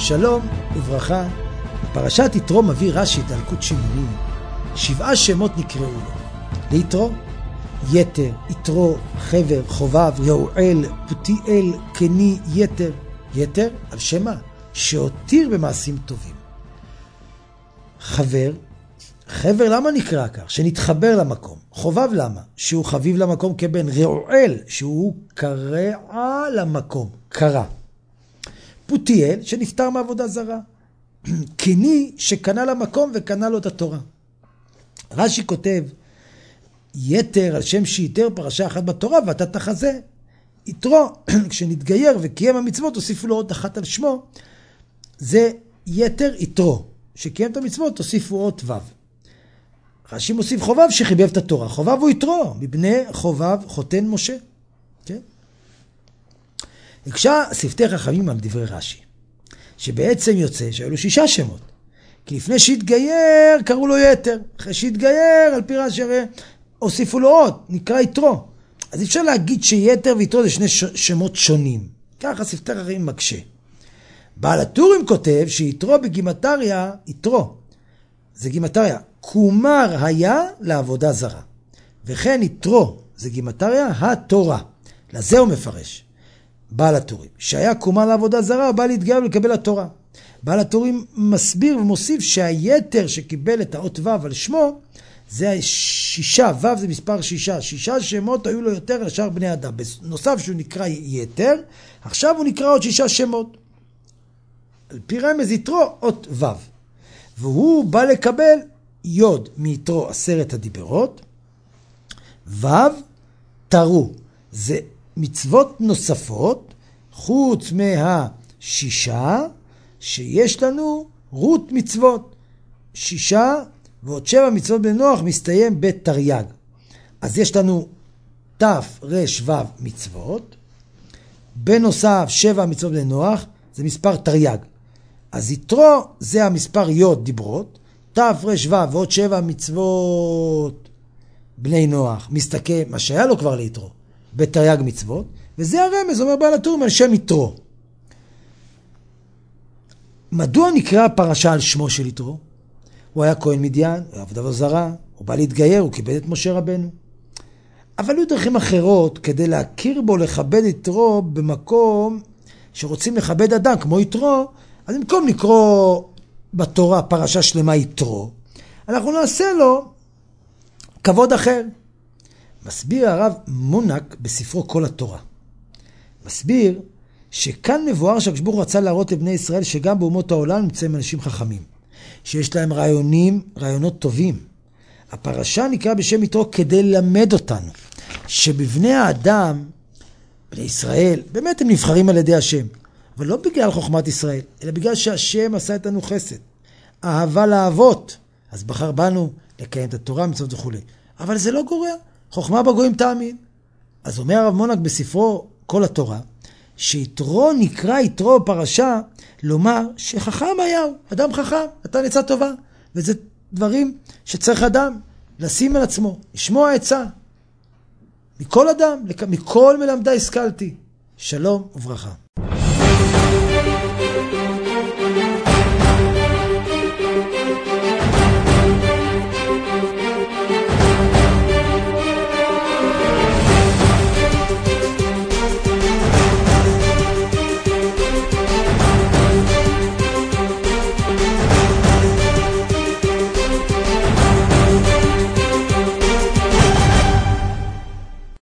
שלום וברכה. בפרשת יתרו מביא רש"י את אלקוט שימורים. 7 שמות נקראו לו. ליתרו, יתר, יתרו, חבר, חובב, יעועל, פותיאל, קני, יתר. יתר על שמה שהותיר במעשים טובים. חבר, חבר למה נקרא כך? שנתחבר למקום. חובב למה? שהוא חביב למקום כבן. רעועל שהוא קרע למקום, קרע. פותיאל שנפטר מעבודה זרה. קני שקנה למקום וקנה לו את התורה. רש"י כותב, יתר על שם שיתר פרשה אחת בתורה ואתה תחזה. יתרו, כשנתגייר וקיים המצוות הוסיפו לו עוד אחת על שמו, זה יתר יתרו. שקיים את המצוות תוסיפו עוד וו. רש"י מוסיף חובב שחיבב את התורה. חובב הוא יתרו, מבני חובב חותן משה. כן? הקשה שפתי חכמים על דברי רש"י, שבעצם יוצא שהיו לו 6 שמות. כי לפני שהתגייר קראו לו יתר. אחרי שהתגייר על פי רש"י הוסיפו לו עוד, נקרא יתרו. אז אפשר להגיד שיתר ויתרו זה 2 שמות שונים. ככה שפתי חכמים מקשה. בעל הטורים כותב שיתרו בגימטריה, יתרו, זה גימטריה, קומר היה לעבודה זרה. וכן יתרו, זה גימטריה התורה. לזה הוא מפרש. בעל הטורים, שהיה קומר לעבודה זרה, הוא בא להתגייר ולקבל התורה. בעל הטורים מסביר ומוסיף שהיתר שקיבל את האות ו' על שמו, זה 6, ו' זה מספר 6. 6 שמות היו לו יותר לשאר בני אדם. בנוסף שהוא נקרא יתר, עכשיו הוא נקרא עוד 6 שמות. על פי רמז יתרו אות ו'. והוא בא לקבל יוד מיתרו 10 הדיברות, ו' תרו. זה מצוות נוספות, חוץ 6 שיש לנו רות מצוות. 6 ועוד 7 מצוות בנוח מסתיים בתרי"ג. אז יש לנו ת' ר' ו' מצוות. בנוסף 7 מצוות בנוח זה מספר תרי"ג. אז יתרו זה המספר יוד דיברות. ת' ר' ו' ועוד 7 מצוות בני נוח מסתכם מה שהיה לו כבר ליתרו בתרי"ג מצוות. וזה הרמז אומר בעל הטורים על שם יתרו. מדוע נקרא הפרשה על שמו של יתרו? הוא היה כהן מדיין, הוא היה עבודה זרה, הוא בא להתגייר, הוא כיבד את משה רבנו. אבל היו דרכים אחרות כדי להכיר בו, לכבד יתרו במקום שרוצים לכבד אדם כמו יתרו. אז במקום לקרוא בתורה פרשה שלמה יתרו, אנחנו נעשה לו כבוד אחר. מסביר הרב מונק בספרו כל התורה. מסביר שכאן מבואר שהקדוש ברוך הוא רצה להראות לבני ישראל שגם באומות העולם נמצאים אנשים חכמים, שיש להם רעיונות טובים. הפרשה נקרא בשם יתרו כדי ללמד אותנו שבבני האדם, בני ישראל, באמת הם נבחרים על ידי השם, אבל לא בגלל חוכמת ישראל, אלא בגלל שהשם עשה איתנו חסד, אהבה לאהבות, אז בחר בנו לקיים את התורה, מצוות וכו'. אבל זה לא גורע, חוכמה בגויים תאמין. אז אומר הרב מונק בספרו כל התורה, שיתרו נקרא יתרו פרשה, לומר שחכם היה הוא, אדם חכם, נתן עצה טובה. וזה דברים שצריך אדם לשים על עצמו, לשמוע עצה. מכל אדם, מכל מלמדי השכלתי. שלום וברכה.